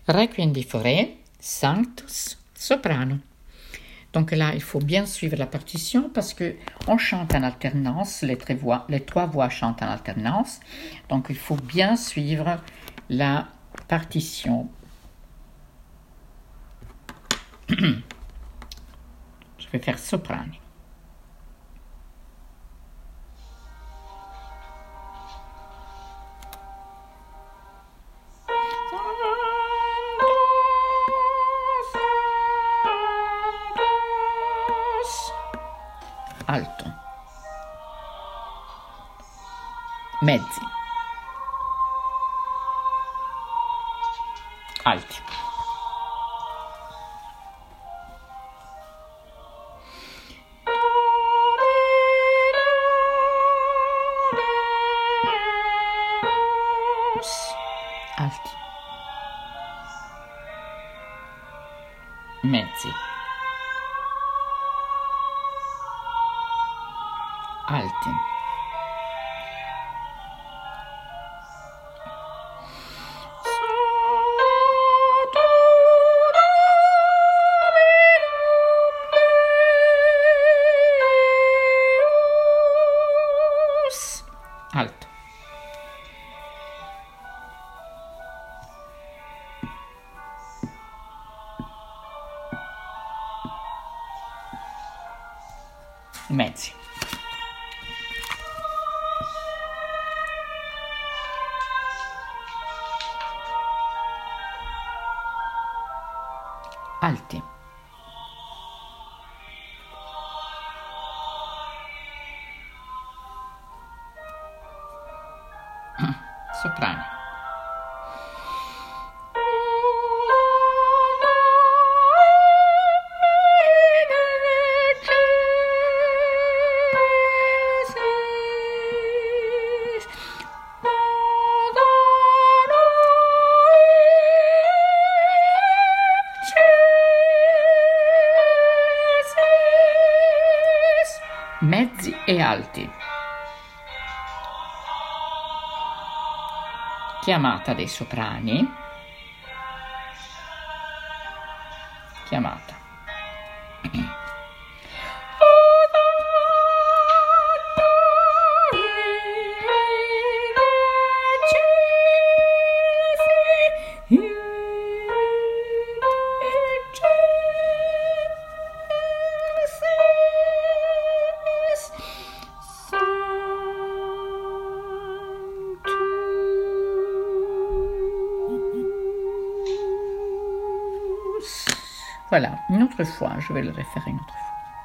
Requiem di Fauré, Sanctus, soprano. Donc là, il faut bien suivre la partition parce que on chante en alternance, les trois voix chantent en alternance. Donc il faut bien suivre la partition. Je vais faire soprano. Alto, mezzi, alti, alti, mezzi, alti, alto, mezzi, alti, soprano, mezzi e alti. Chiamata dei soprani. Chiamata. Voilà, une autre fois, je vais le refaire une autre fois.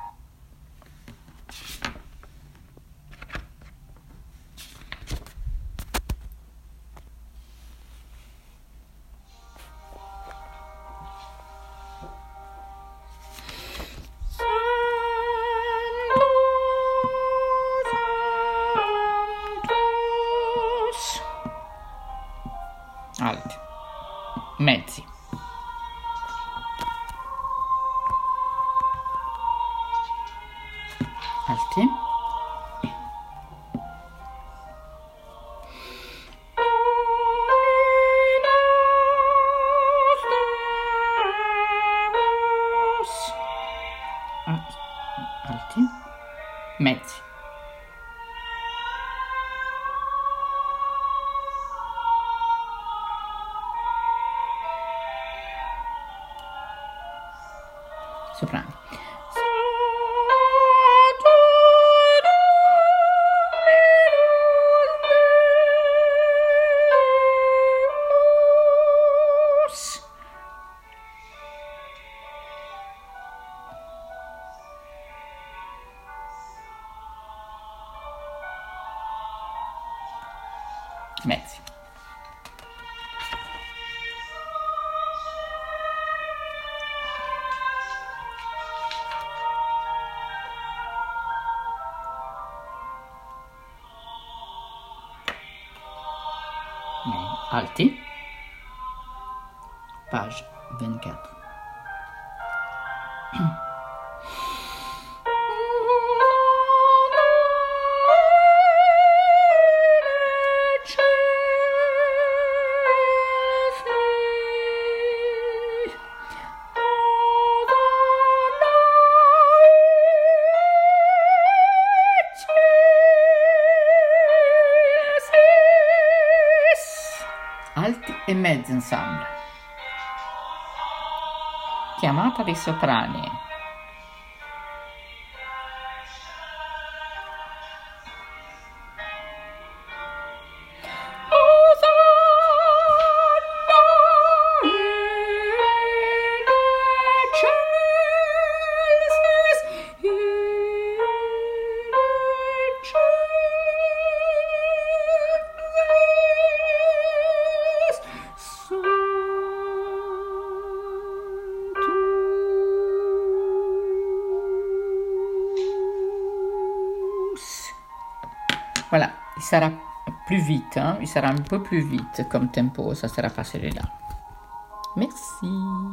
Alti, mezzi, alti, alti, mezzi, soprano. Mezzi. Alti. Page 24. e mezzo ensemble. Chiamata dei soprani. Voilà, il sera plus vite, hein? Il sera un peu plus vite comme tempo, ça sera pas celui-là. Merci.